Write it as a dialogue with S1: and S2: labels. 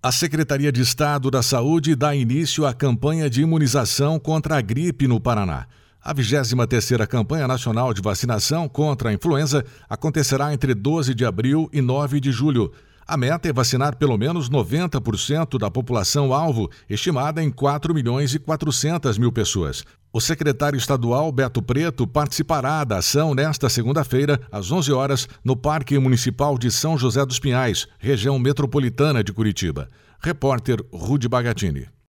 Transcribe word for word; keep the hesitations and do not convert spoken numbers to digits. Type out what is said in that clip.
S1: A Secretaria de Estado da Saúde dá início à campanha de imunização contra a gripe no Paraná. A vigésima terceira Campanha Nacional de Vacinação contra a Influenza acontecerá entre doze de abril e nove de julho. A meta é vacinar pelo menos noventa por cento da população-alvo, estimada em quatro milhões e quatrocentas mil pessoas. O secretário estadual Beto Preto participará da ação nesta segunda-feira, às onze horas, no Parque Municipal de São José dos Pinhais, região metropolitana de Curitiba. Repórter Rudy Bagatini.